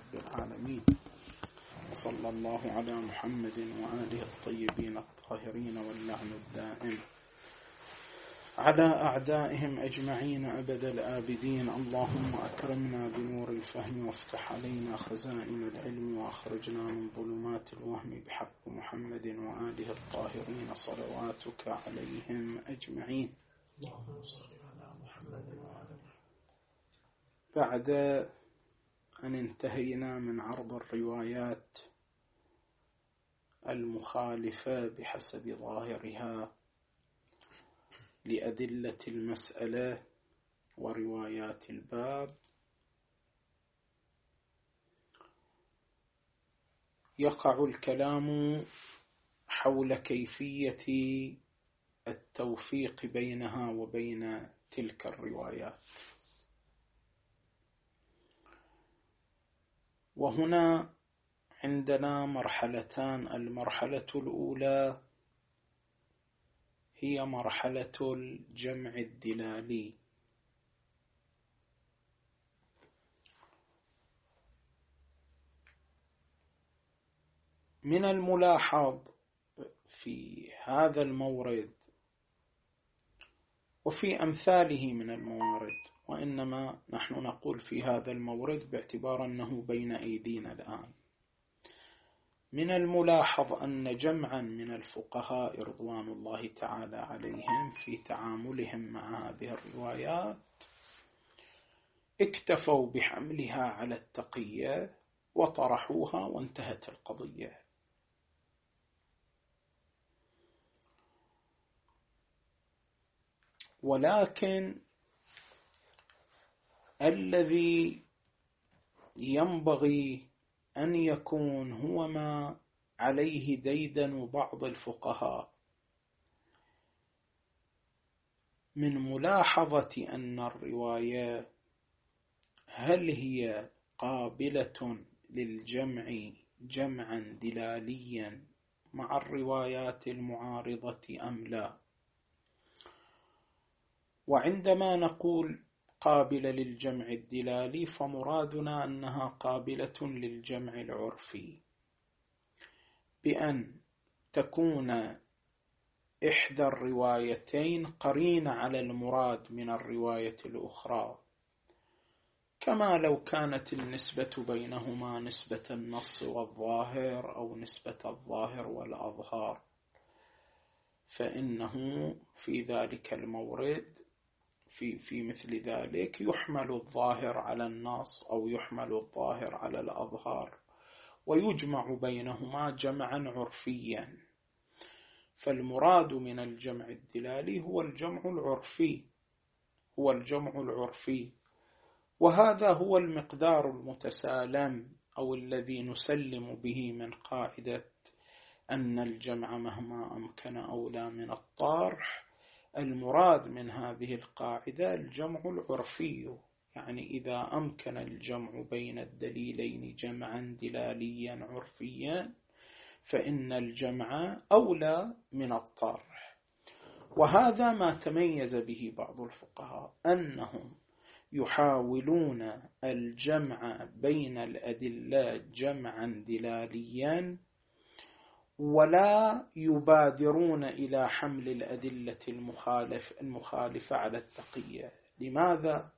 رب العالمين، صلى الله على محمد وآله الطيبين الطاهرين، واللعن الدائم على أعدائهم أجمعين أبد الآبدين. اللهم أكرمنا بنور الفهم وافتح علينا خزائن العلم وأخرجنا من ظلمات الوهم بحق محمد وآله الطاهرين صلواتك عليهم أجمعين. اللهم صل على محمد وعلى بعد أن انتهينا من عرض الروايات المخالفة بحسب ظاهرها لأدلة المسألة وروايات الباب، يقع الكلام حول كيفية التوفيق بينها وبين تلك الروايات. وهنا عندنا مرحلتان. المرحلة الأولى هي مرحلة الجمع الدلالي. من الملاحظ في هذا المورد وفي أمثاله من الموارد، وإنما نحن نقول في هذا المورد باعتبار أنه بين أيدينا الآن، من الملاحظ أن جمعا من الفقهاء رضوان الله تعالى عليهم في تعاملهم مع هذه الروايات اكتفوا بحملها على التقية وطرحوها وانتهت القضية. ولكن الذي ينبغي أن يكون هو ما عليه ديدن بعض الفقهاء من ملاحظة أن الرواية هل هي قابلة للجمع جمعا دلاليا مع الروايات المعارضة أم لا. وعندما نقول قابلة للجمع الدلالي فمرادنا أنها قابلة للجمع العرفي، بأن تكون إحدى الروايتين قرينة على المراد من الرواية الأخرى، كما لو كانت النسبة بينهما نسبة النص والظاهر أو نسبة الظاهر والأظهار، فإنه في ذلك المورد في مثل ذلك يحمل الظاهر على النص أو يحمل الظاهر على الأظهار ويجمع بينهما جمعا عرفيا. فالمراد من الجمع الدلالي هو الجمع العرفي، وهذا هو المقدار المتسالم أو الذي نسلم به من قاعدة أن الجمع مهما أمكن أولى من الطرح. المراد من هذه القاعدة الجمع العرفي، يعني إذا أمكن الجمع بين الدليلين جمعا دلاليا عرفيا فإن الجمع أولى من الطرح. وهذا ما تميز به بعض الفقهاء، أنهم يحاولون الجمع بين الأدلة جمعا دلاليا ولا يبادرون إلى حمل الأدلة المخالفة على التقية. لماذا؟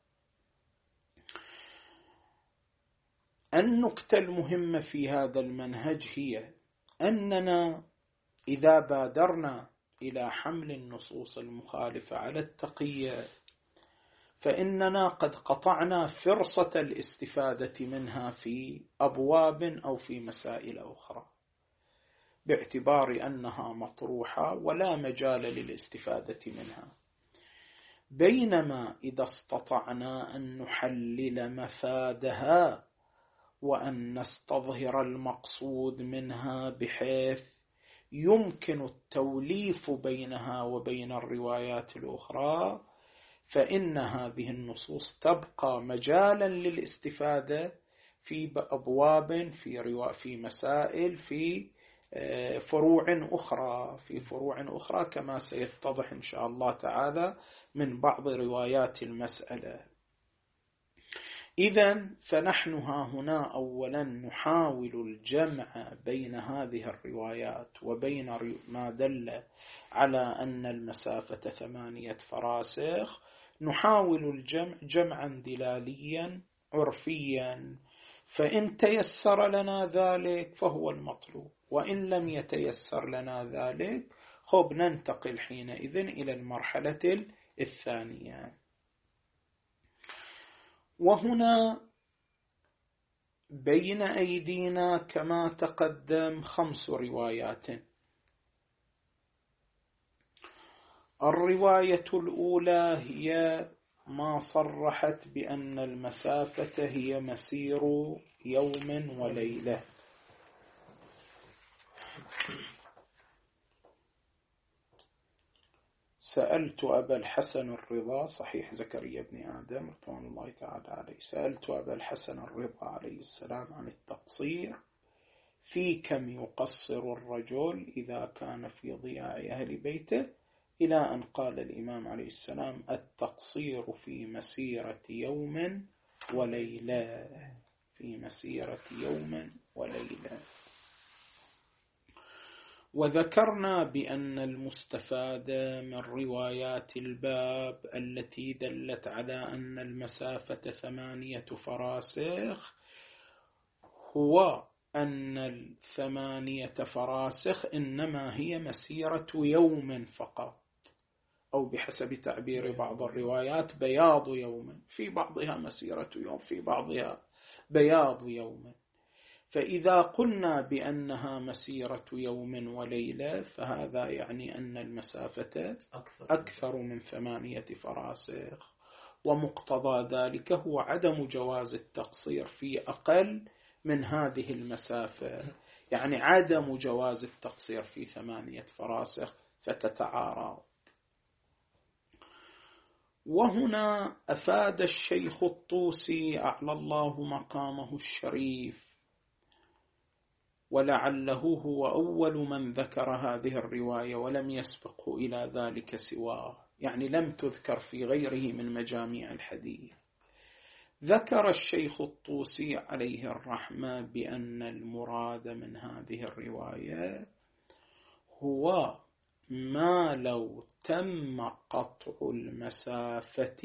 النكتة المهمة في هذا المنهج هي أننا إذا بادرنا إلى حمل النصوص المخالفة على التقية فإننا قد قطعنا فرصة الاستفادة منها في أبواب أو في مسائل أخرى، باعتبار أنها مطروحة ولا مجال للاستفادة منها. بينما إذا استطعنا أن نحلل مفادها وأن نستظهر المقصود منها بحيث يمكن التوليف بينها وبين الروايات الأخرى، فإن هذه النصوص تبقى مجالا للاستفادة في أبواب، في مسائل، في فروع أخرى كما سيتضح إن شاء الله تعالى من بعض روايات المسألة. إذن فنحن هنا أولا نحاول الجمع بين هذه الروايات وبين ما دل على أن المسافة 8 فراسخ، نحاول الجمع جمعا دلاليا عرفيا، فإن تيسر لنا ذلك فهو المطلوب، وإن لم يتيسر لنا ذلك خب ننتقل حينئذ إلى المرحلة الثانية. وهنا بين أيدينا كما تقدم 5 روايات. الرواية الأولى هي ما صرحت بأن المسافة هي مسير يوم وليلة. سألت أبا الحسن الرضا، صحيح زكريا بن آدم رضوان الله تعالى عليه، سألت أبا الحسن الرضا عليه السلام عن التقصير في كم يقصر الرجل إذا كان في ضياع أهل بيته، إلى أن قال الإمام عليه السلام التقصير في مسيرة يوم وليلة، في مسيرة يوم وليلة. وذكرنا بأن المستفاد من روايات الباب التي دلت على أن المسافة 8 فراسخ هو أن 8 فراسخ إنما هي مسيرة يوم فقط، أو بحسب تعبير بعض الروايات بياض يوم، في بعضها مسيرة يوم في بعضها بياض يوم. فإذا قلنا بأنها مسيرة يوم وليلة فهذا يعني أن المسافة أكثر من 8 فراسخ، ومقتضى ذلك هو عدم جواز التقصير في أقل من هذه المسافة، يعني عدم جواز التقصير في 8 فراسخ فتتعارض. وهنا أفاد الشيخ الطوسي أعلى الله مقامه الشريف، ولعله هو أول من ذكر هذه الرواية ولم يسبقه إلى ذلك سواه، يعني لم تذكر في غيره من مجاميع الحديث. ذكر الشيخ الطوسي عليه الرحمة بأن المراد من هذه الرواية هو ما لو تم قطع المسافة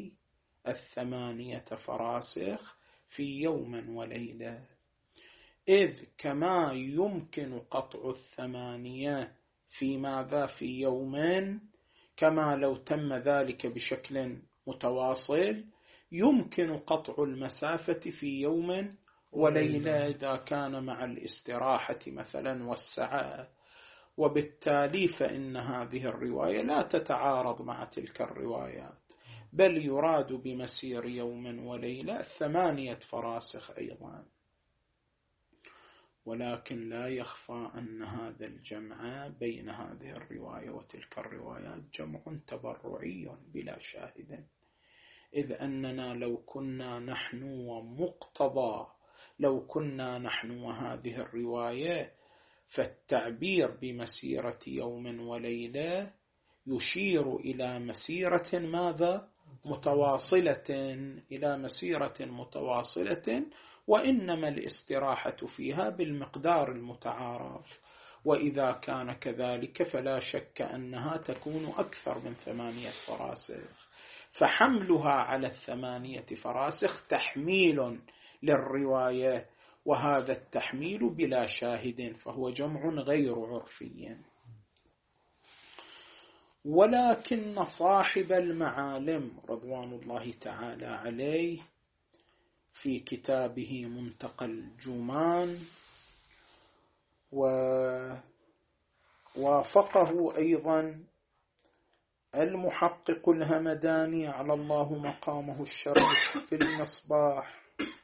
8 فراسخ في يوم وليلة، إذ كما يمكن قطع 8 في ماذا في يوم، كما لو تم ذلك بشكل متواصل يمكن قطع المسافة في يوم وليلة إذا كان مع الاستراحة مثلا والسعة. وبالتالي فإن هذه الرواية لا تتعارض مع تلك الروايات، بل يراد بمسير يوم وليلة 8 فراسخ أيضا. ولكن لا يخفى أن هذا الجمع بين هذه الرواية وتلك الروايات جمع تبرعي بلا شاهد، إذ أننا لو كنا نحن وهذه الرواية فالتعبير بمسيرة يوم وليلة يشير إلى مسيرة ماذا؟ متواصلة، وإنما الاستراحة فيها بالمقدار المتعارف، وإذا كان كذلك فلا شك أنها تكون أكثر من 8 فراسخ، فحملها على 8 فراسخ تحميل للرواية، وهذا التحميل بلا شاهد، فهو جمع غير عرفي. ولكن صاحب المعالم رضوان الله تعالى عليه في كتابه منتقى الجمان، ووافقه أيضا المحقق الهمداني على الله مقامه الشريف في المصباح،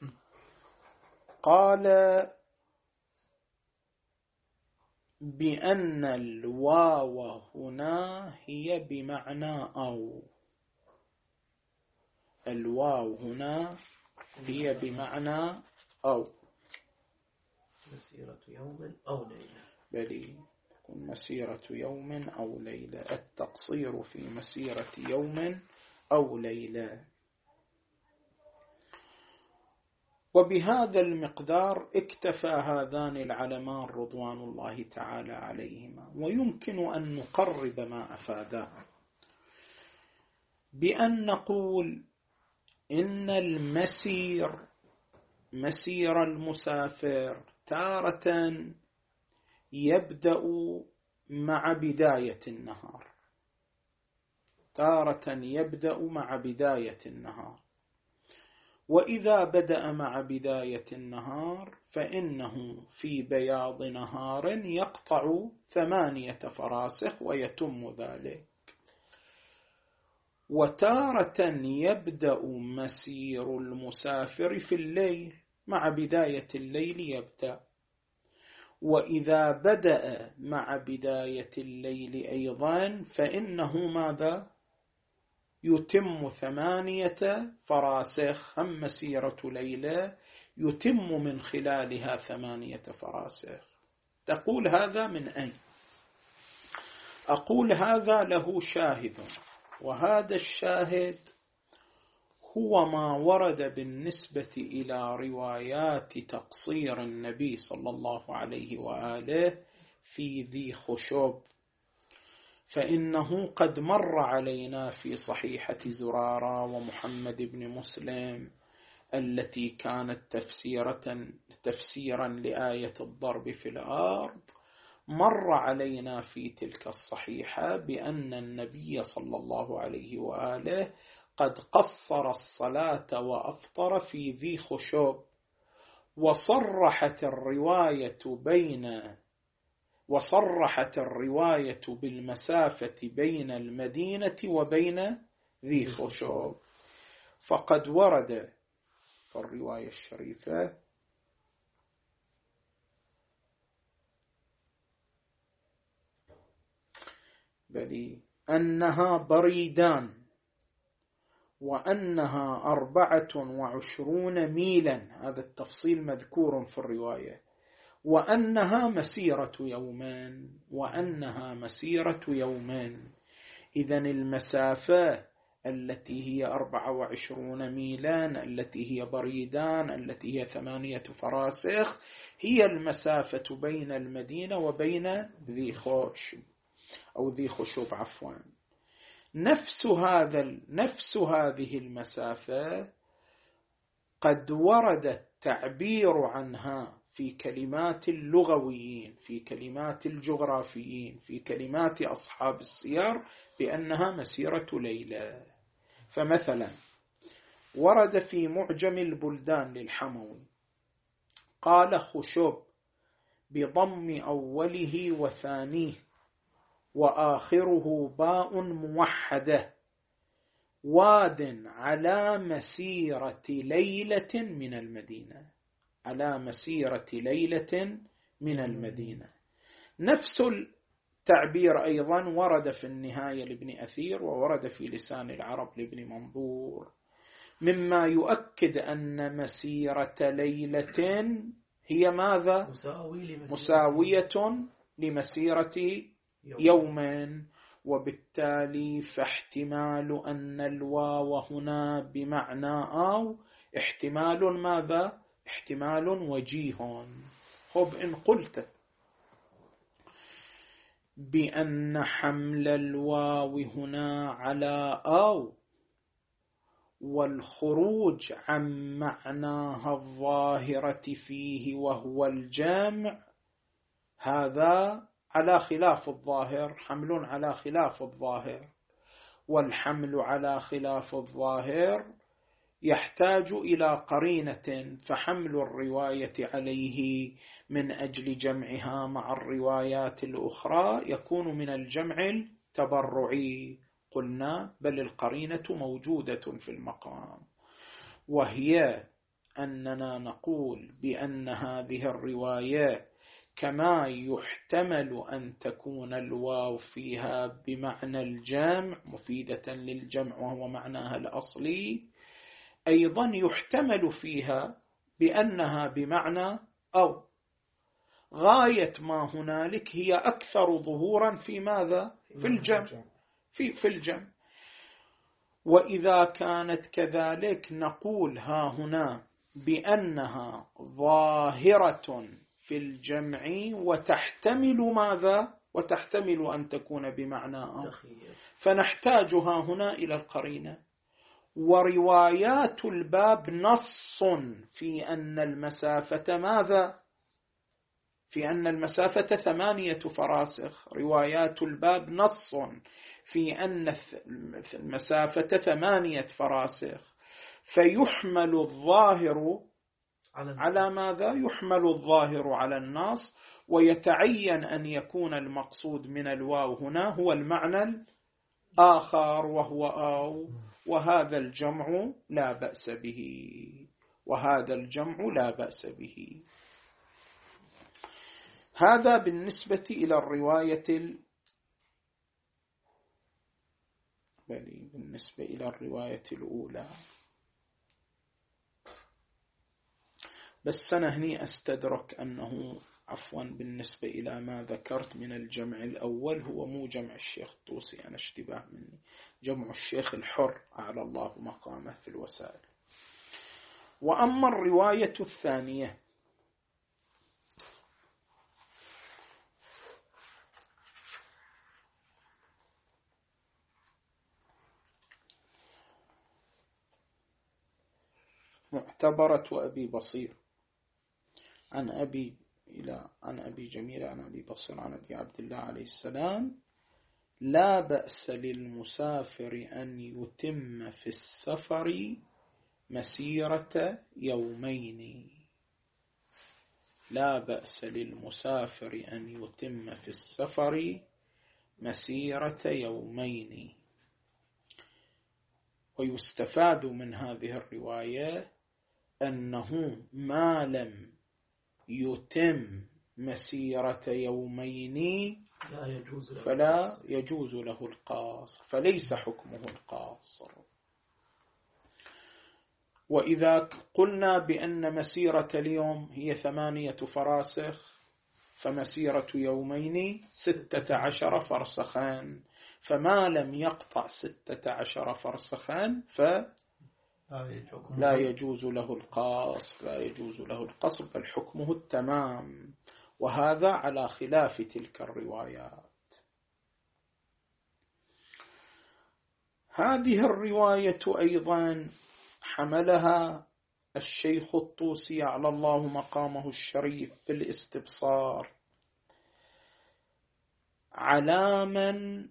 قال بأن الواو هنا هي بمعنى أو، الواو هنا هي بمعنى أو، مسيرة يوم أو ليلة، بل تكون مسيرة يوم أو ليلة، التقصير في مسيرة يوم أو ليلة. وبهذا المقدار اكتفى هذان العلمان رضوان الله تعالى عليهما. ويمكن أن نقرب ما أفاده بأن نقول إن مسير المسافر تارة يبدأ مع بداية النهار، تارة يبدأ مع بداية النهار، وإذا بدأ مع بداية النهار فإنه في بياض نهار يقطع 8 فراسخ ويتم ذلك. وتارة يبدأ مسير المسافر في الليل، مع بداية الليل يبدأ، وإذا بدأ مع بداية الليل أيضا فإنه ماذا؟ يتم 8 فراسخ، هم مسيرة ليلة يتم من خلالها 8 فراسخ. تقول هذا من أين؟ أقول هذا له شاهد، وهذا الشاهد هو ما ورد بالنسبة إلى روايات تقصير النبي صلى الله عليه وآله في ذي خشب. فإنه قد مر علينا في صحيحة زرارة ومحمد بن مسلم التي كانت تفسيرا لآية الضرب في الأرض، مر علينا في تلك الصحيحة بأن النبي صلى الله عليه وآله قد قصر الصلاة وأفطر في ذي خشب. وصرحت الرواية بالمسافة بين المدينة وبين ذي خشب. فقد ورد في الرواية الشريفة أنها بريدان، وأنها 24 ميلا، هذا التفصيل مذكور في الرواية، وأنها مسيرة يومين. إذن المسافة التي هي 24 ميلا، التي هي بريدان، التي هي 8 فراسخ، هي المسافة بين المدينة وبين ذي خشب عفوا. نفس هذه المسافة قد ورد التعبير عنها في كلمات اللغويين، في كلمات الجغرافيين، في كلمات أصحاب السير بأنها مسيرة ليلة. فمثلا ورد في معجم البلدان للحموي قال خشب بضم أوله وثانيه وآخره باء موحدة، واد على مسيرة ليلة من المدينة، على مسيرة ليلة من المدينة. نفس التعبير أيضا ورد في النهاية لابن أثير، وورد في لسان العرب لابن منظور، مما يؤكد أن مسيرة ليلة هي ماذا؟ مساوية لمسيرة يومين. وبالتالي فاحتمال أن الواو هنا بمعنى أو احتمال ماذا؟ احتمال وجيه. خب إن قلت بأن حمل الواو هنا على أو والخروج عن معناها الظاهرة فيه وهو الجمع، هذا على خلاف الظاهر، حمل على خلاف الظاهر. والحمل على خلاف الظاهر يحتاج إلى قرينة، فحمل الرواية عليه من أجل جمعها مع الروايات الأخرى يكون من الجمع التبرعي. قلنا بل القرينة موجودة في المقام، وهي أننا نقول بأن هذه الرواية كما يحتمل أن تكون الواو فيها بمعنى الجمع مفيدة للجمع وهو معناها الأصلي، أيضا يحتمل فيها بأنها بمعنى أو. غاية ما هنالك هي أكثر ظهورا في ماذا؟ في الجمع، في الجمع. وإذا كانت كذلك نقول ها هنا بأنها ظاهرة في الجمع وتحتمل ماذا؟ وتحتمل أن تكون بمعنى فنحتاجها هنا إلى القرينة. وروايات الباب نص في أن المسافة ماذا؟ في أن المسافة 8 فراسخ. روايات الباب نص في أن المسافة 8 فراسخ. فيحمل الظاهر على ماذا؟ يحمل الظاهر على النص، ويتعين أن يكون المقصود من الواو هنا هو المعنى الآخر وهو أو، وهذا الجمع لا بأس به، وهذا الجمع لا بأس به. هذا بالنسبة إلى بالنسبة إلى الرواية الأولى. بس أنا هني أستدرك أنه بالنسبة إلى ما ذكرت من الجمع الأول هو مو جمع الشيخ الطوسي، أنا اشتباه مني، جمع الشيخ الحر أعلى الله مقامه في الوسائل. وأما الرواية الثانية معتبرة أبي بصير عن أبي جميل عن أبي بصير عن أبي عبد الله عليه السلام: لا بأس للمسافر أن يتم في السفر مسيرة يومين. لا بأس للمسافر أن يتم في السفر مسيرة يومين. ويستفاد من هذه الرواية أنه ما لم يتم مسيرة يومين فلا يجوز له القاصر، فليس حكمه القاصر. وإذا قلنا بأن مسيرة اليوم هي 8 فراسخ فمسيرة يومين 16 فرسخان، فما لم يقطع 16 فرسخان لا يجوز له القصر، لا يجوز له القصر، بل حكمه التمام. وهذا على خلاف تلك الروايات. هذه الرواية أيضا حملها الشيخ الطوسي على الله مقامه الشريف في الاستبصار على من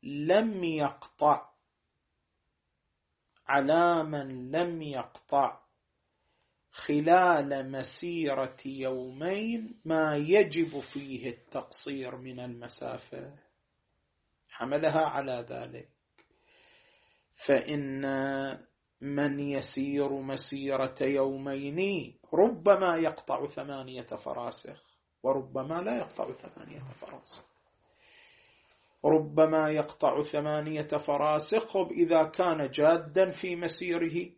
لم يقطع خلال مسيرة يومين ما يجب فيه التقصير من المسافة، حملها على ذلك. فإن من يسير مسيرة يومين ربما يقطع 8 فراسخ وربما لا يقطع 8 فراسخ. ربما يقطع 8 فراسخ إذا كان جادا في مسيره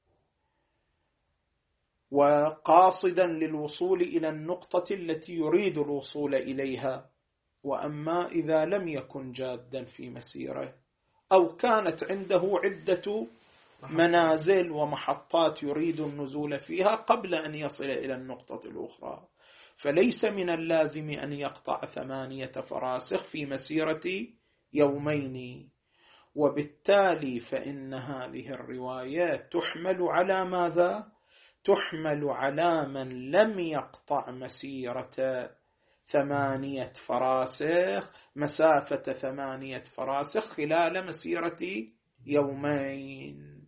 وقاصدا للوصول إلى النقطة التي يريد الوصول إليها. وأما إذا لم يكن جادا في مسيره أو كانت عنده عدة منازل ومحطات يريد النزول فيها قبل أن يصل إلى النقطة الأخرى، فليس من اللازم أن يقطع 8 فراسخ في مسيرة يومين. وبالتالي فإن هذه الروايات تحمل على ماذا؟ تحمل على من لم يقطع مسيرة 8 فراسخ، مسافة 8 فراسخ خلال مسيرة يومين.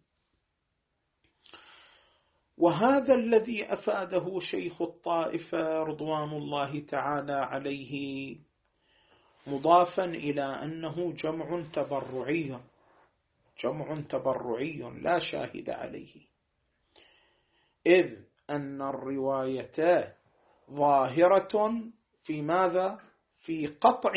وهذا الذي أفاده شيخ الطائفة رضوان الله تعالى عليه، مضافا إلى أنه جمع تبرعي لا شاهد عليه، إذ أن الرواية ظاهرة في ماذا؟ في قطع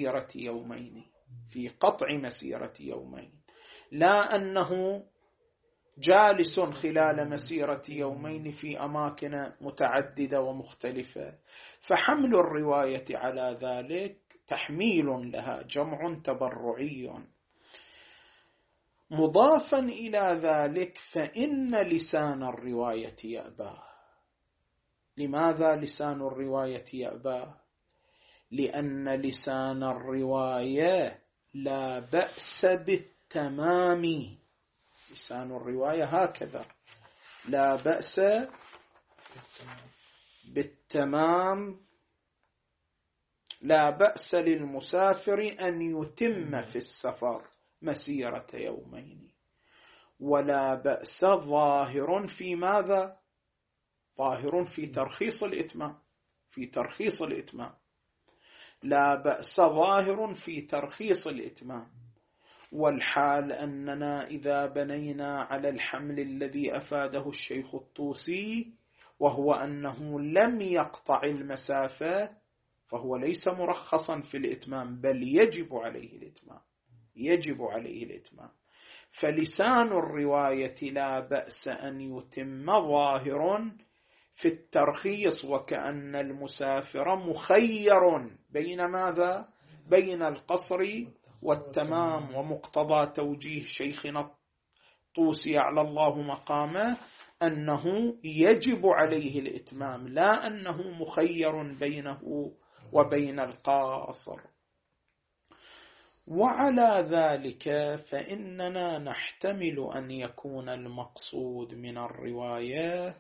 مسيرة يومين، لا أنه جالس خلال مسيرة يومين في أماكن متعددة ومختلفة. فحمل الرواية على ذلك تحميل لها، جمع تبرعي. مضافا إلى ذلك فإن لسان الرواية يأباه. لماذا لسان الرواية يأباه؟ لأن لسان الرواية لا بأس بالتمام. لسان الرواية هكذا: لا بأس بالتمام، لا بأس للمسافر أن يتم في السفر مسيرة يومين. ولا بأس ظاهر في ماذا؟ ظاهر في ترخيص الإتمام، في ترخيص الإتمام. لا بأس ظاهر في ترخيص الإتمام. والحال أننا إذا بنينا على الحمل الذي أفاده الشيخ الطوسي، وهو أنه لم يقطع المسافة، فهو ليس مرخصا في الإتمام، بل يجب عليه الإتمام، يجب عليه الإتمام. فلسان الرواية لا بأس أن يتم ظاهر في الترخيص، وكأن المسافر مخير بين ماذا؟ بين القصر والتمام. ومقتضى توجيه شيخنا الطوسي على الله مقامه أنه يجب عليه الإتمام، لا أنه مخير بينه وبين القاصر. وعلى ذلك فإننا نحتمل أن يكون المقصود من الرواية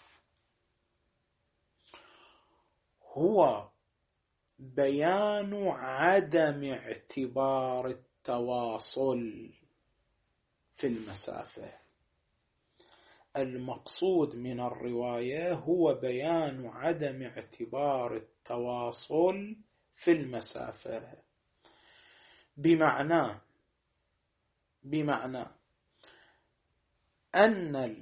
هو بيان عدم اعتبار التواصل في المسافة. المقصود من الرواية هو بيان عدم اعتبار التواصل في المسافة، بمعنى أن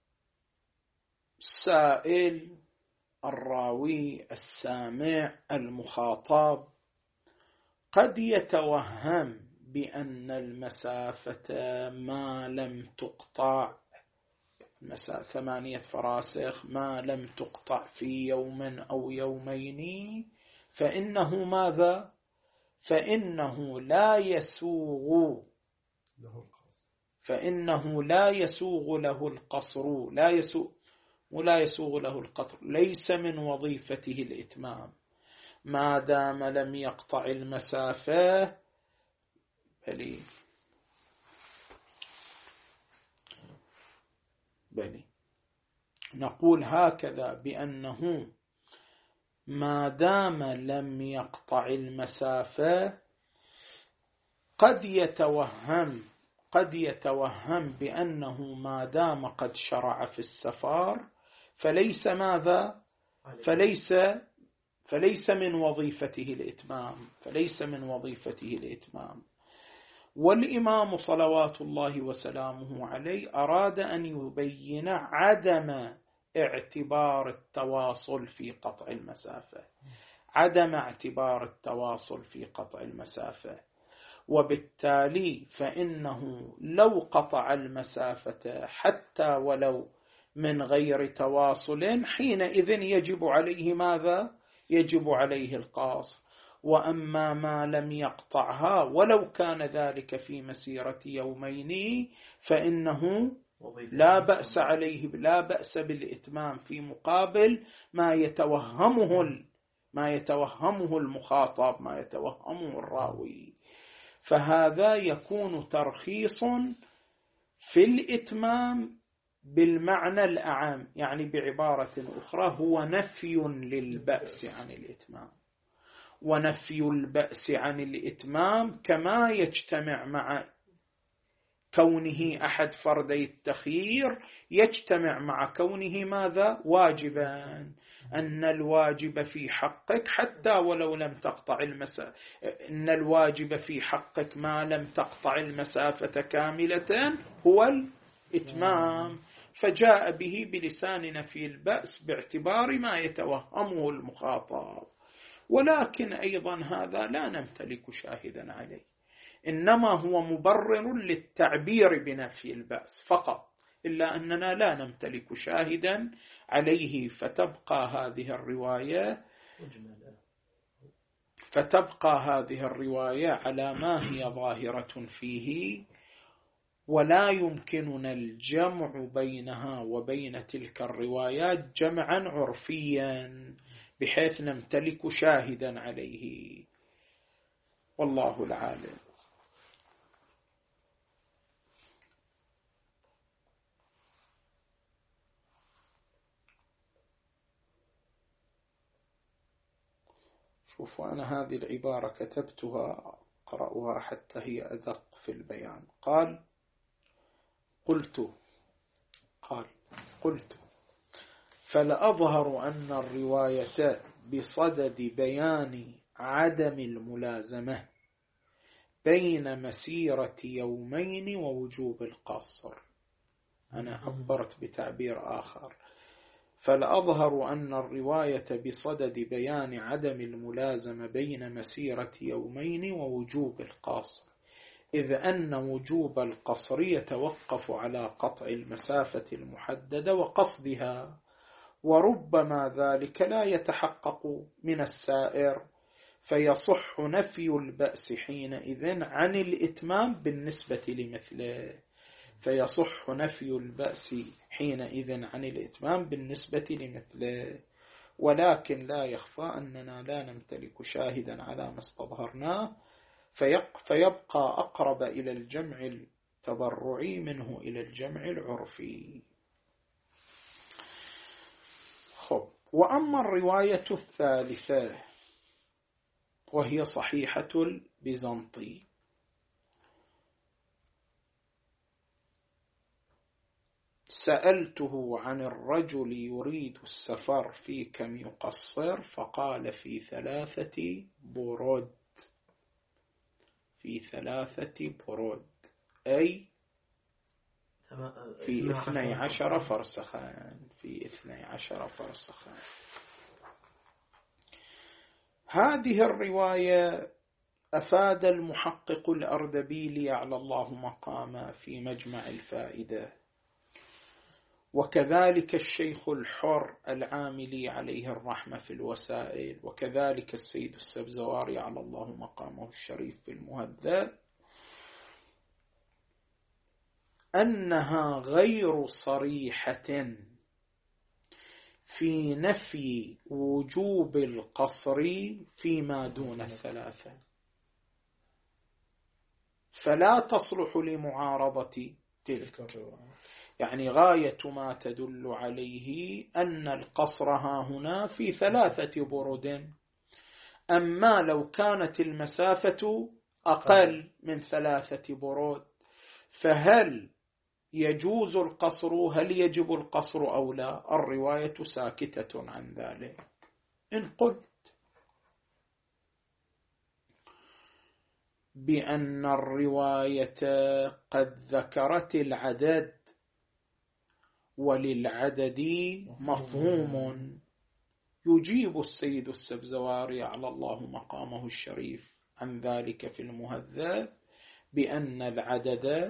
السائل، الراوي، السامع، المخاطب قد يتوهم بأن المسافة ما لم تقطع، مسافة 8 فراسخ ما لم تقطع في يوم أو يومين، فإنه ماذا؟ فإنه لا يسوغ له القصر، لا يسوغ له القصر، ليس من وظيفته الإتمام ما دام لم يقطع المسافة. بلي نقول هكذا بأنه ما دام لم يقطع المسافة قد يتوهم بأنه ما دام قد شرع في السفر فليس ماذا؟ فليس من وظيفته الإتمام. والإمام صلوات الله وسلامه عليه أراد أن يبين عدم اعتبار التواصل في قطع المسافة، وبالتالي فإنه لو قطع المسافة حتى ولو من غير تواصل حينئذ يجب عليه ماذا؟ يجب عليه القصر. وأما ما لم يقطعها ولو كان ذلك في مسيرة يومين فإنه لا بأس عليه، لا بأس بالإتمام في مقابل ما يتوهمه المخاطب، ما يتوهمه الراوي. فهذا يكون ترخيص في الإتمام بالمعنى الأعم، يعني بعبارة أخرى هو نفي للبأس عن الإتمام. ونفي البأس عن الإتمام كما يجتمع مع كونه أحد فردي التخيير يجتمع مع كونه ماذا؟ واجبا. أن الواجب في حقك حتى ولو لم تقطع المسافة، أن الواجب في حقك ما لم تقطع المسافة كاملة هو الإتمام، فجاء به بلسان نفي البأس باعتبار ما يتوهمه المخاطب. ولكن أيضا هذا لا نمتلك شاهدا عليه، إنما هو مبرر للتعبير بنفي البأس فقط، إلا أننا لا نمتلك شاهدا عليه. فتبقى هذه الرواية على ما هي ظاهرة فيه، ولا يمكننا الجمع بينها وبين تلك الروايات جمعا عرفيا بحيث نمتلك شاهدا عليه، والله العالم. شوفوا، أنا هذه العبارة كتبتها، أقرأها حتى هي أدق في البيان. قلت فالأظهر أن الرواية بصدد بيان عدم الملازمة بين مسيرة يومين ووجوب القصر. أنا عبرت بتعبير آخر، فالأظهر أن الرواية بصدد بيان عدم الملازمة بين مسيرة يومين ووجوب القصر، إذ أن وجوب القصر يتوقف على قطع المسافة المحددة وقصدها، وربما ذلك لا يتحقق من السائر، فيصح نفي البأس حينئذ عن الإتمام بالنسبة لمثله. ولكن لا يخفى أننا لا نمتلك شاهدا على ما استظهرناه، فيبقى أقرب إلى الجمع التبرعي منه إلى الجمع العرفي. وأما الرواية الثالثة وهي صحيحة البيزنطي، سألته عن الرجل يريد السفر في كم يقصر، فقال في 3 برود، أي في 12 فرسخان. هذه الرواية أفاد المحقق الأردبيلي على الله مقامه في مجمع الفائدة، وكذلك الشيخ الحر العاملي عليه الرحمة في الوسائل، وكذلك السيد السبزواري على الله مقامه الشريف في المهذب، أنها غير صريحة في نفي وجوب القصر فيما دون 3، فلا تصلح لمعارضة تلك. يعني غاية ما تدل عليه أن القصر هنا في 3 برود، أما لو كانت المسافة أقل من 3 برود فهل يجوز القصر؟ هل يجب القصر أو لا؟ الرواية ساكتة عن ذلك. إن قلت بأن الرواية قد ذكرت العدد وللعدد مفهوم، يجيب السيد السبزواري على الله مقامه الشريف عن ذلك في المهذب بأن العدد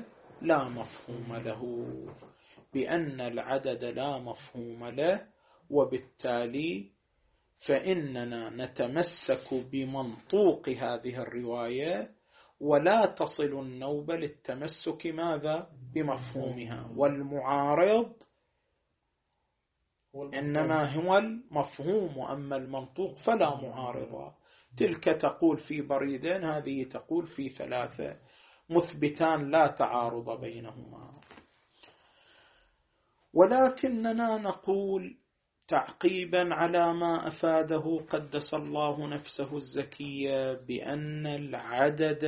لا مفهوم له، وبالتالي فإننا نتمسك بمنطوق هذه الرواية ولا تصل النوبة للتمسك ماذا؟ بمفهومها، والمعارض إنما هو المفهوم، وأما المنطوق فلا معارضة. تلك تقول في بريدين، هذه تقول في 3، مثبتان لا تعارض بينهما. ولكننا نقول تعقيبا على ما أفاده قدس الله نفسه الزكية بأن العدد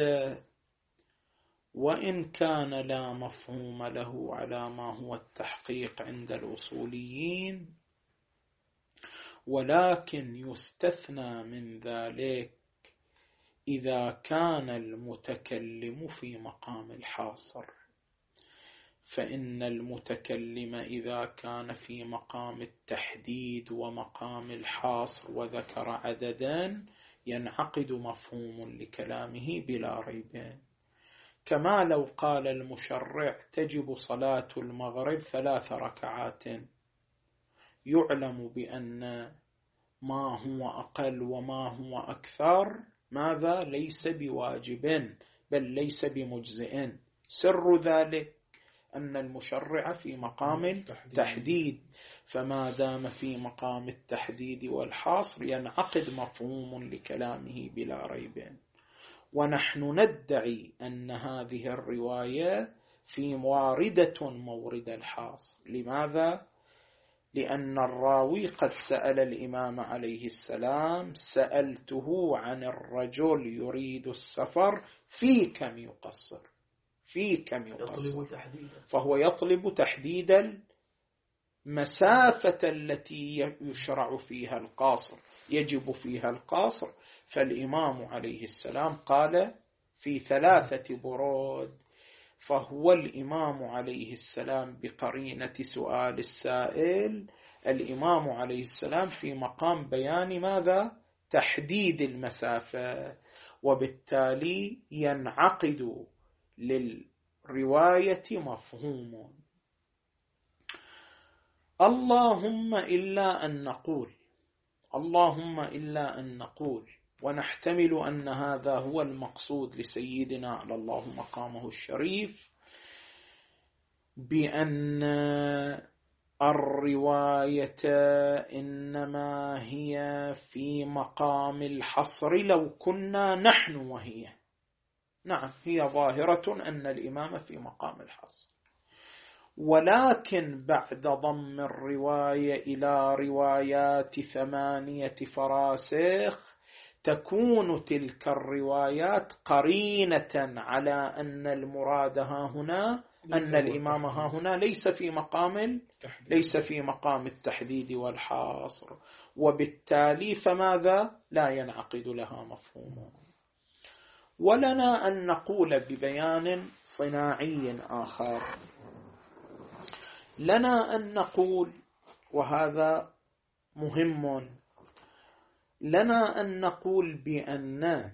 وإن كان لا مفهوم له على ما هو التحقيق عند الأصوليين، ولكن يستثنى من ذلك إذا كان المتكلم في مقام الحاصر، فإن المتكلم إذا كان في مقام التحديد ومقام الحاصر وذكر عددا ينعقد مفهوم لكلامه بلا ريب، كما لو قال المشرع تجب صلاة المغرب 3 ركعات، يعلم بأن ما هو أقل وما هو أكثر ماذا؟ ليس بواجب بل ليس بمجزئ. سر ذلك أن المشرع في مقام التحديد، فما دام في مقام التحديد والحصر ينعقد مفهوم لكلامه بلا ريب. ونحن ندعي أن هذه الرواية في واردة مورد الحاصر. لماذا؟ لأن الراوي قد سأل الإمام عليه السلام: سألته عن الرجل يريد السفر في كم يقصر، في كم يقصر، فهو يطلب تحديد المسافة التي يشرع فيها القاصر، يجب فيها القاصر. فالإمام عليه السلام قال في 3 برود، فهو الإمام عليه السلام بقرينة سؤال السائل، الإمام عليه السلام في مقام بيان ماذا؟ تحديد المسافة، وبالتالي ينعقد للرواية مفهوم. اللهم إلا أن نقول ونحتمل أن هذا هو المقصود لسيدنا على الله مقامه الشريف، بأن الرواية إنما هي في مقام الحصر لو كنا نحن وهي. نعم، هي ظاهرة أن الإمام في مقام الحصر، ولكن بعد ضم الرواية إلى روايات 8 فراسخ تكون تلك الروايات قرينة على أن المراد هنا أن الإمام هنا ليس في مقام التحديد والحصر، وبالتالي فماذا؟ لا ينعقد لها مفهوم. ولنا أن نقول ببيان صناعي آخر، لنا أن نقول، وهذا مهم، لنا أن نقول بأن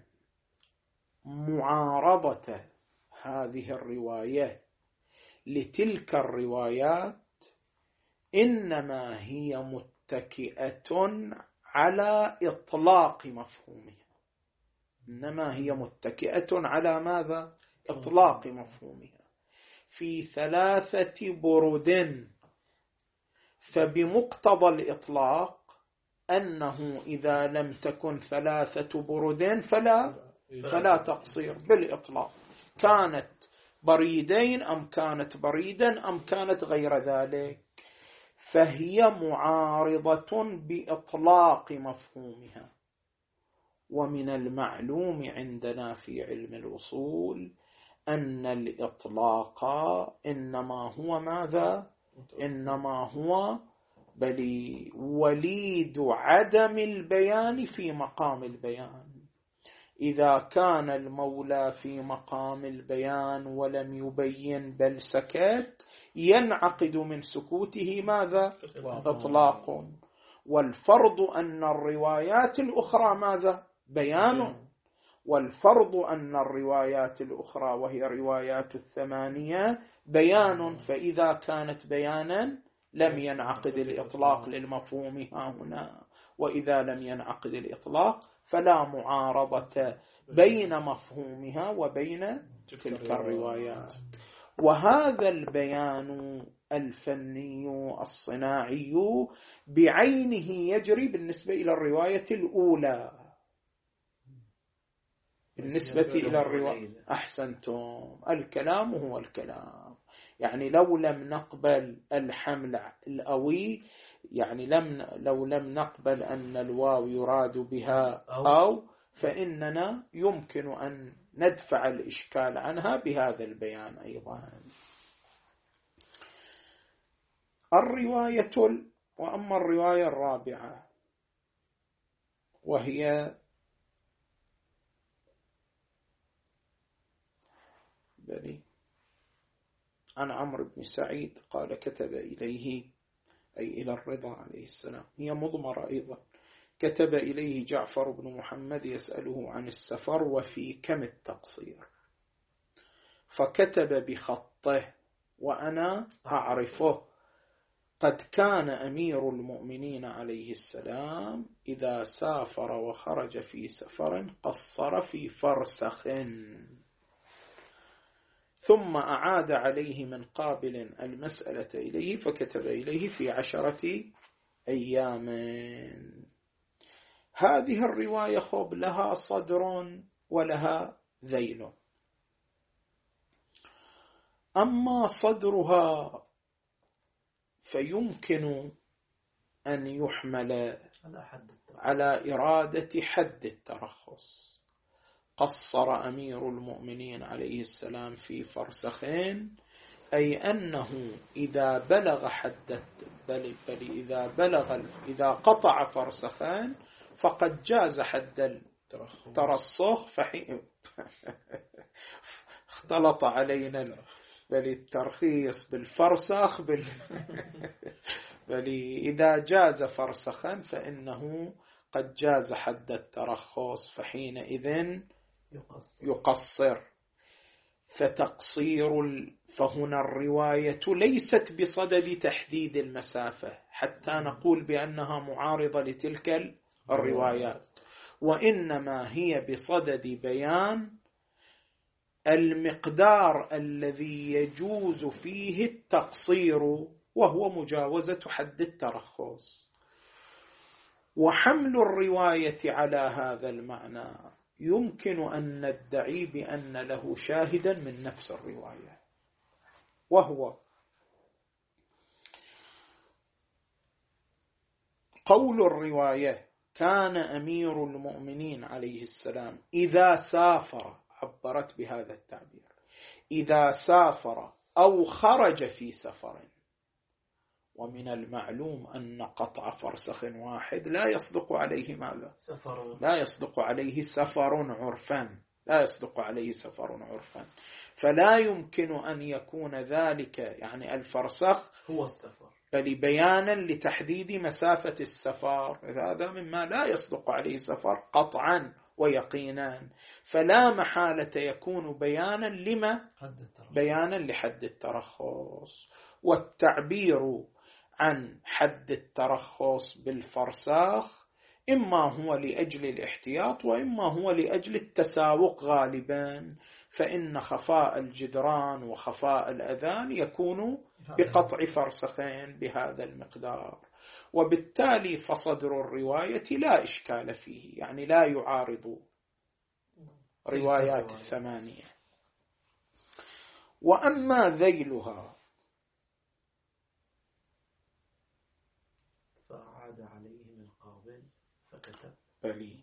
معارضة هذه الرواية لتلك الروايات إنما هي متكئة على إطلاق مفهومها. إنما هي متكئة على ماذا؟ إطلاق مفهومها في 3 برود. فبمقتضى الإطلاق أنه إذا لم تكن 3 برود فلا تقصير بالإطلاق، كانت بريدين أم كانت بريدا أم كانت غير ذلك، فهي معارضة بإطلاق مفهومها. ومن المعلوم عندنا في علم الوصول أن الإطلاق إنما هو ماذا؟ إنما هو وليد عدم البيان في مقام البيان. إذا كان المولى في مقام البيان ولم يبين بل سكت، ينعقد من سكوته ماذا؟ إطلاق. والفرض أن الروايات الأخرى ماذا؟ بيان. والفرض أن الروايات الأخرى وهي روايات 8 بيان، فإذا كانت بيانا لم ينعقد الإطلاق للمفهوم هنا، وإذا لم ينعقد الإطلاق فلا معارضة بين مفهومها وبين تلك الروايات. وهذا البيان الفني الصناعي بعينه يجري بالنسبة إلى الرواية الأولى. بالنسبة إلى الرواية أحسنتم، الكلام هو الكلام. يعني لو لم نقبل الحمل الأوي، يعني لو لم نقبل أن الواو يراد بها أو، فإننا يمكن أن ندفع الإشكال عنها بهذا البيان أيضا. وأما الرواية الرابعة وهي عن عمرو بن سعيد قال كتب إليه، أي إلى الرضا عليه السلام، هي مضمرة أيضا، كتب إليه جعفر بن محمد يسأله عن السفر وفي كم التقصير، فكتب بخطه وأنا أعرفه: قد كان أمير المؤمنين عليه السلام إذا سافر وخرج في سفر قصر في فرسخ، ثم أعاد عليه من قابل المسألة إليه فكتب إليه في 10 أيام. هذه الرواية خب لها صدر ولها ذيل. أما صدرها فيمكن أن يحمل على إرادة حد الترخص. قصر أمير المؤمنين عليه السلام في فرسخين، أي أنه إذا بلغ إذا قطع فرسخان فقد جاز حد الترسخ. اختلط علينا الترخيص بالفرسخ بل إذا جاز فرسخا فإنه قد جاز حد الترخص، فحينئذ يقصر. فهنا الرواية ليست بصدد تحديد المسافة حتى نقول بأنها معارضة لتلك الروايات، وإنما هي بصدد بيان المقدار الذي يجوز فيه التقصير، وهو مجاوزة حد الترخص. وحمل الرواية على هذا المعنى يمكن أن ندعي بأن له شاهدا من نفس الرواية، وهو قول الرواية: كان أمير المؤمنين عليه السلام إذا سافر، عبرت بهذا التعبير، إذا سافر أو خرج في سفر. ومن المعلوم أن قطع فرسخ واحد لا يصدق عليه ماذا؟ لا يصدق عليه سفر عرفا، لا يصدق عليه سفر عرفا، فلا يمكن أن يكون ذلك يعني الفرسخ هو السفر، بل بيانا لتحديد مسافة السفر. هذا مما لا يصدق عليه سفر قطعا ويقينا، فلا محالة يكون بيانا لما؟ بيانا لحد الترخص. والتعبير عن حد الترخص بالفرساخ إما هو لأجل الاحتياط وإما هو لأجل التساوق غالبا، فإن خفاء الجدران وخفاء الأذان يكون بقطع فرسخين بهذا المقدار، وبالتالي فصدر الرواية لا إشكال فيه، يعني لا يعارض روايات 8. وأما ذيلها فأعاد عليه من قابل فكتب بلي.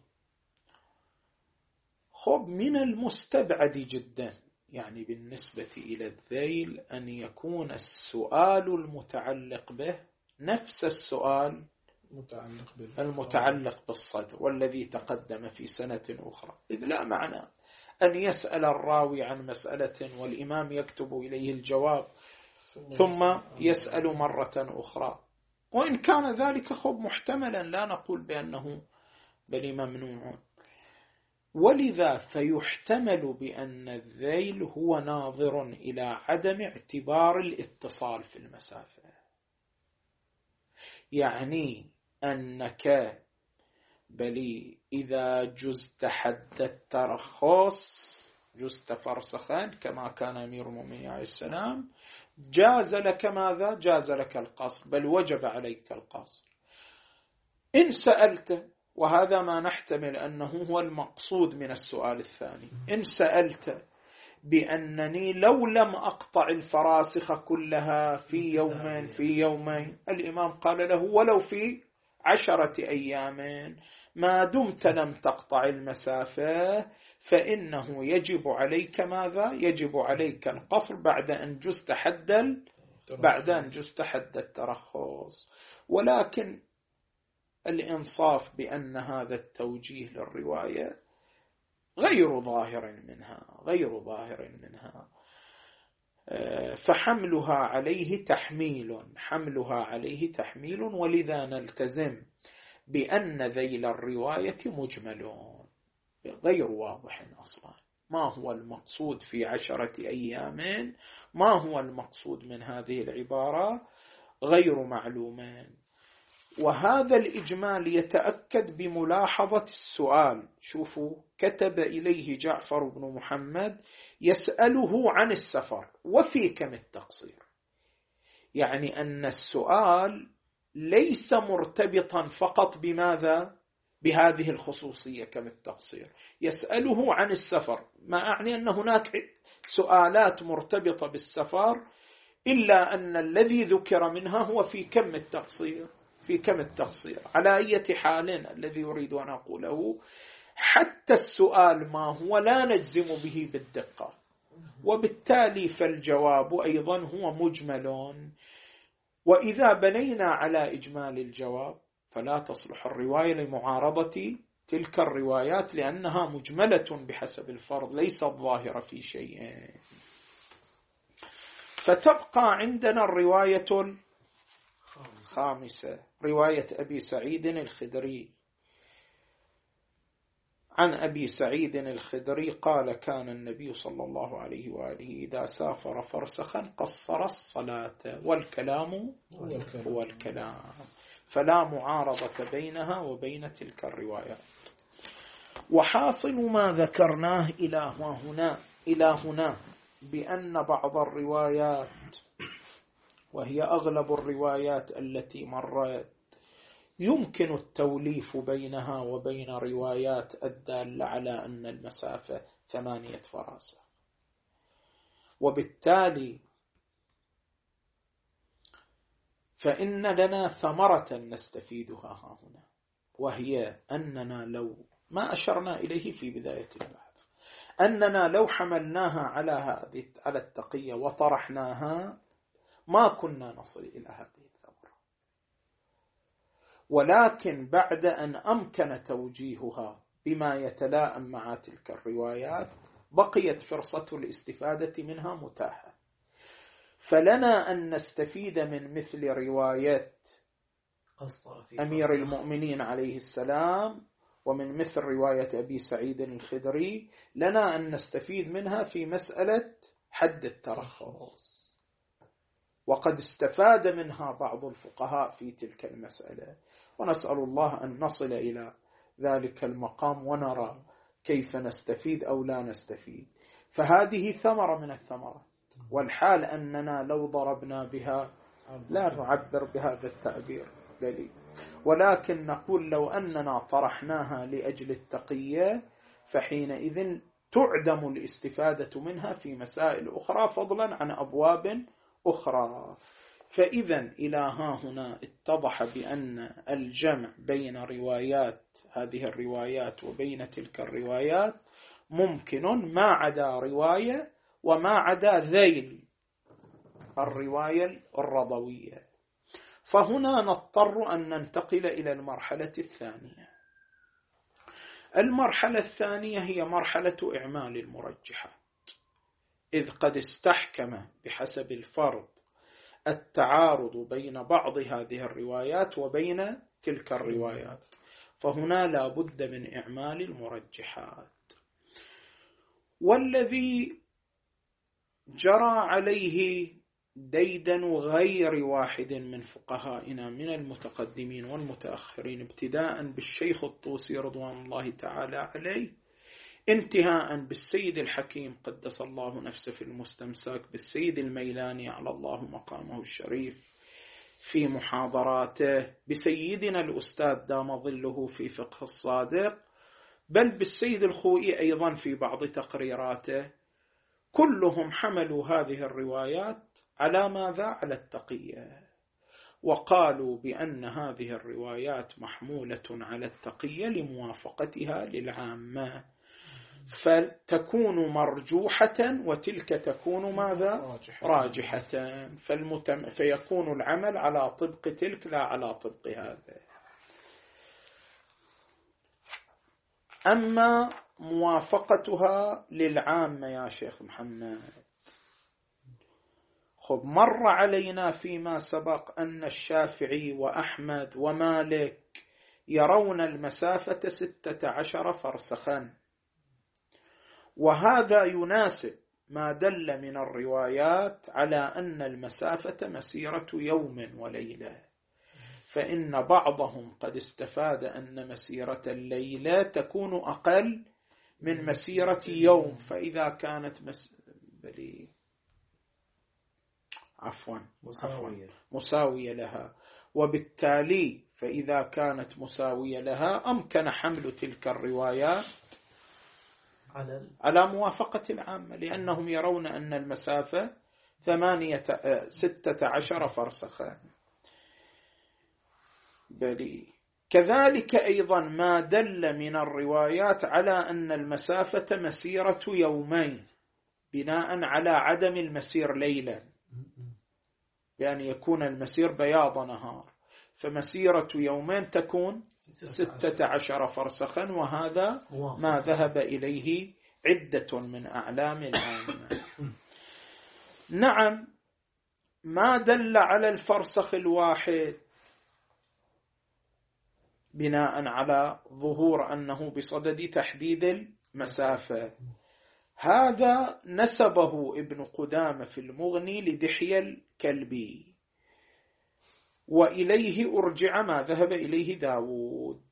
خب من المستبعد جدا يعني بالنسبة إلى الذيل أن يكون السؤال المتعلق به نفس السؤال المتعلق بالصدر والذي تقدم في سنة أخرى، إذ لا معنى أن يسأل الراوي عن مسألة والإمام يكتب إليه الجواب ثم يسأل مرة أخرى، وإن كان ذلك خب محتملا لا نقول بأنه بل ممنوع. ولذا فيحتمل بأن الذيل هو ناظر إلى عدم اعتبار الاتصال في المسافة، يعني أنك بل إذا جزت حد الترخص جزت فرسخان كما كان أمير المؤمنين عليه السلام جاز لك ماذا؟ جاز لك القصر، بل وجب عليك القصر. إن سألت، وهذا ما نحتمل أنه هو المقصود من السؤال الثاني، إن سألت بأنني لو لم أقطع الفراسخ كلها في يومين في يومين، الإمام قال له ولو في 10 أيام ما دمت لم تقطع المسافة فإنه يجب عليك ماذا؟ يجب عليك القصر بعد أن جزت حد الترخص. ولكن الإنصاف بأن هذا التوجيه للرواية غير ظاهر منها، فحملها عليه تحميل، ولذا نلتزم بأن ذيل الرواية مجمل غير واضح أصلا. ما هو المقصود في 10 أيام؟ ما هو المقصود من هذه العبارة؟ غير معلومين. وهذا الإجمال يتأكد بملاحظة السؤال. شوفوا، كتب إليه جعفر بن محمد يسأله عن السفر وفي كم التقصير، يعني أن السؤال ليس مرتبطا فقط بماذا؟ بهذه الخصوصية كم التقصير، يسأله عن السفر، ما أعني أن هناك سؤالات مرتبطة بالسفر، إلا أن الذي ذكر منها هو في كم التقصير، في كم التقصير. على أي حال الذي أريد أن أقوله، حتى السؤال ما هو لا نجزم به بالدقة، وبالتالي فالجواب أيضا هو مجمل. وإذا بنينا على إجمال الجواب فلا تصلح الرواية لمعارضة تلك الروايات، لأنها مجملة بحسب الفرض ليست ظاهرة في شيء. فتبقى عندنا الرواية الخامسة، رواية أبي سعيد الخدري. عن أبي سعيد الخدري قال: كان النبي صلى الله عليه وآله إذا سافر فرسخا قصر الصلاة، والكلام هو الكلام، فلا معارضة بينها وبين تلك الروايات. وحاصل ما ذكرناه إلى هنا بأن بعض الروايات، وهي أغلب الروايات التي مرت، يمكن التوليف بينها وبين روايات الدالة على أن المسافة 8 فراسخ، وبالتالي فإن لنا ثمرة نستفيدها هنا، وهي أننا لو ما أشرنا إليه في بداية البحث، أننا لو حملناها على التقية وطرحناها ما كنا نصل إلى هذه الثمرة، ولكن بعد أن أمكن توجيهها بما يتلائم مع تلك الروايات بقيت فرصة الاستفادة منها متاحة. فلنا أن نستفيد من مثل رواية أمير المؤمنين عليه السلام، ومن مثل رواية أبي سعيد الخدري، لنا أن نستفيد منها في مسألة حد الترخص، وقد استفاد منها بعض الفقهاء في تلك المسألة، ونسأل الله أن نصل إلى ذلك المقام ونرى كيف نستفيد أو لا نستفيد. فهذه ثمرة من الثمرات، والحال أننا لو ضربنا بها لا نعبر بهذا التعبير دليل، ولكن نقول لو أننا طرحناها لأجل التقية فحينئذ تعدم الاستفادة منها في مسائل أخرى، فضلا عن أبواب أخرى. فإذا إلى هنا اتضح بأن الجمع بين روايات هذه الروايات وبين تلك الروايات ممكن، ما عدا رواية وما عدا ذيل الرواية الرضوية. فهنا نضطر أن ننتقل إلى المرحلة الثانية. المرحلة الثانية هي مرحلة إعمال المرجحات، إذ قد استحكم بحسب الفرض التعارض بين بعض هذه الروايات وبين تلك الروايات، فهنا لا بد من إعمال المرجحات. والذي جرى عليه ديدن غير واحد من فقهائنا من المتقدمين والمتأخرين، ابتداء بالشيخ الطوسي رضوان الله تعالى عليه، انتهاء بالسيد الحكيم قدس الله نفسه في المستمسك، بالسيد الميلاني على الله مقامه الشريف في محاضراته، بسيدنا الأستاذ دام ظله في فقه الصادق، بل بالسيد الخوئي أيضا في بعض تقريراته، كلهم حملوا هذه الروايات على ماذا؟ على التقية، وقالوا بأن هذه الروايات محمولة على التقية لموافقتها للعامة، فتكون مرجوحة وتلك تكون ماذا؟ راجحة، فيكون العمل على طبق تلك لا على طبق هذا. أما موافقتها للعامة يا شيخ محمد، مر علينا فيما سبق أن الشافعي وأحمد ومالك يرون المسافة 16 فرسخا، وهذا يناسب ما دل من الروايات على أن المسافة مسيرة يوم وليلة، فإن بعضهم قد استفاد أن مسيرة الليلة تكون أقل من مسيرة يوم، فإذا كانت مساوية لها، وبالتالي فإذا كانت مساوية لها أمكن حمل تلك الروايات على موافقة العامة، لأنهم يرون أن المسافة 16 فرسخا. كذلك أيضا ما دل من الروايات على أن المسافة مسيرة يومين بناء على عدم المسير ليلا، بأن يكون المسير بياض نهار، فمسيرة يومين تكون 16 فرسخا، وهذا ما ذهب إليه عدة من أعلام العامة. نعم، ما دل على الفرسخ الواحد بناء على ظهور أنه بصدد تحديد المسافة، هذا نسبه ابن قدامة في المغني لدحية الكلبي، وإليه أرجع ما ذهب إليه داود.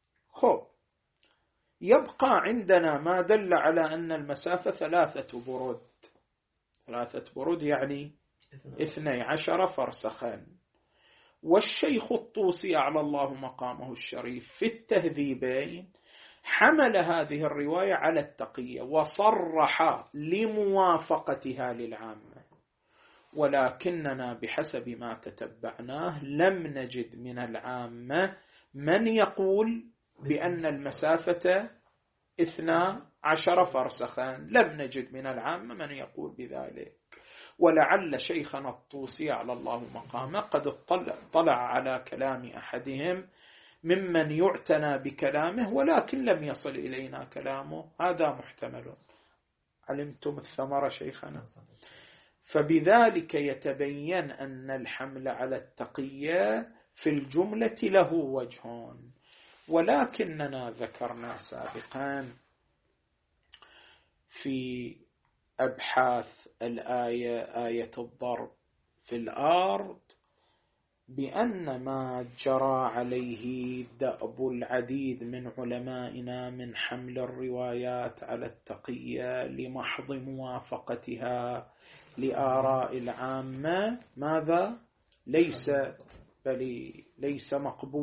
يبقى عندنا ما دل على أن المسافة 3 برود، 3 برود يعني 12 فرسخا. والشيخ الطوسي أعلى الله مقامه الشريف في التهذيبين حمل هذه الرواية على التقية وصرح لموافقتها للعامة، ولكننا بحسب ما تتبعناه لم نجد من العامة من يقول بأن المسافة 12 فرسخا، لم نجد من العامة من يقول بذلك. ولعل شيخنا الطوسي على الله مقامه قد اطلع على كلام أحدهم ممن يعتنى بكلامه، ولكن لم يصل إلينا كلامه، هذا محتمل. علمتم الثمرة شيخنا؟ فبذلك يتبين أن الحمل على التقية في الجملة له وجه، ولكننا ذكرنا سابقا في أبحاث الآية، آية الضرب في الأرض، بأن ما جرى عليه دأب العديد من علمائنا من حمل الروايات على التقية لمحض موافقتها لآراء العامة، ماذا؟ ليس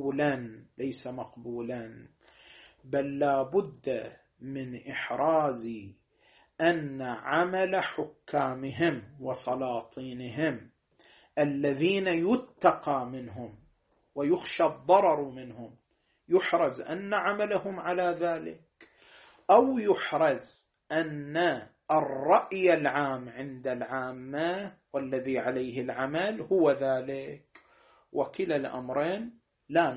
مقبولا، بل لا بد من إحراز أن عمل حكامهم وسلاطينهم الذين يتقى منهم ويخشى الضرر منهم، يحرز أن عملهم على ذلك، أو يحرز أن الرأي العام عند العامة والذي عليه العمل هو ذلك، وكلا الأمرين لا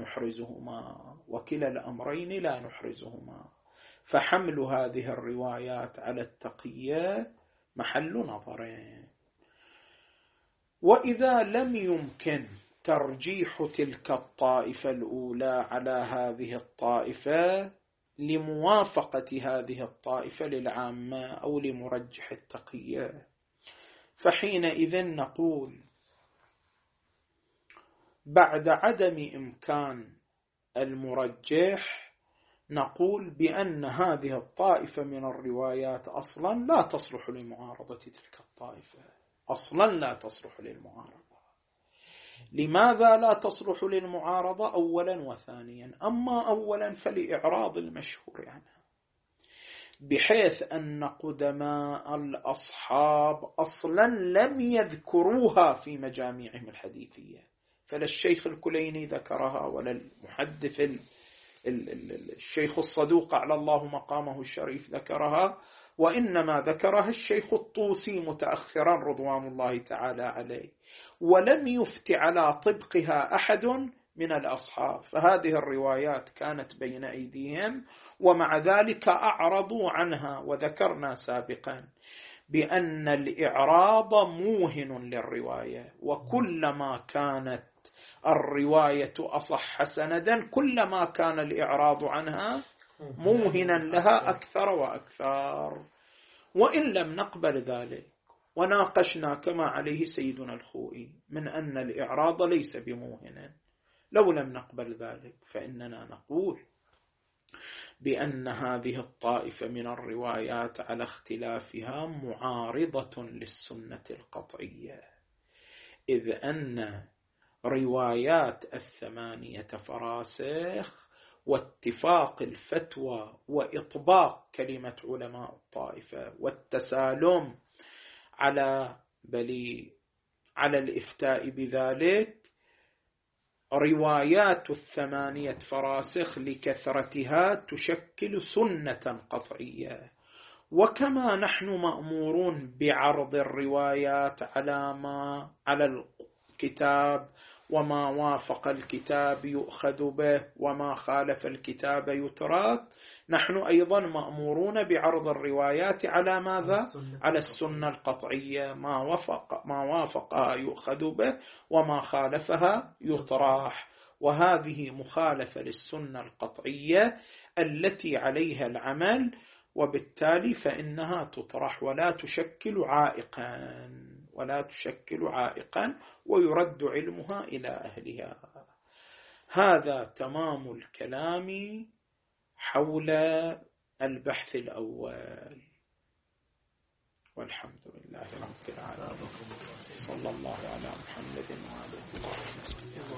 نحرزهما، فحمل هذه الروايات على التقية محل نظرين. وإذا لم يمكن ترجيح تلك الطائفة الأولى على هذه الطائفة لموافقة هذه الطائفة للعامة أو لمرجح التقية، فحينئذ نقول بعد عدم إمكان المرجح نقول بأن هذه الطائفة من الروايات أصلا لا تصلح لمعارضة تلك الطائفة، أصلا لا تصلح للمعارضة. لماذا لا تصلح للمعارضة؟ أولا وثانيا. أما أولا فلإعراض المشهور عنها، بحيث أن قدماء الأصحاب أصلا لم يذكروها في مجامعهم الحديثية، فلا الشيخ الكليني ذكرها ولا المحدث الشيخ الصدوق على الله مقامه الشريف ذكرها، وإنما ذكرها الشيخ الطوسي متأخرا رضوان الله تعالى عليه، ولم يفت على طبقها أحد من الأصحاب. فهذه الروايات كانت بين أيديهم ومع ذلك أعرضوا عنها. وذكرنا سابقا بأن الإعراض موهن للرواية، وكلما كانت الرواية أصح سندا كلما كان الإعراض عنها موهنا لها أكثر وأكثر. وإن لم نقبل ذلك وناقشنا كما عليه سيدنا الخوئي من أن الإعراض ليس بموهن، لو لم نقبل ذلك فإننا نقول بأن هذه الطائفة من الروايات على اختلافها معارضة للسنة القطعية، إذ أن روايات 8 فراسخ واتفاق الفتوى وإطباق كلمة علماء الطائفة والتسالم على الإفتاء بذلك، روايات 8 فراسخ لكثرتها تشكل سنة قطعية. وكما نحن مأمورون بعرض الروايات على الكتاب، وما وافق الكتاب يؤخذ به وما خالف الكتاب يترك، نحن أيضا مأمورون بعرض الروايات على ماذا؟ على السنة القطعية، ما وافقها يؤخذ به وما خالفها يطرح. وهذه مخالفة للسنة القطعية التي عليها العمل، وبالتالي فإنها تطرح ولا تشكل عائقا ويرد علمها إلى أهلها. هذا تمام الكلام حول البحث الأول، والحمد لله رب العالمين. صلى الله على محمد وآله وسلم.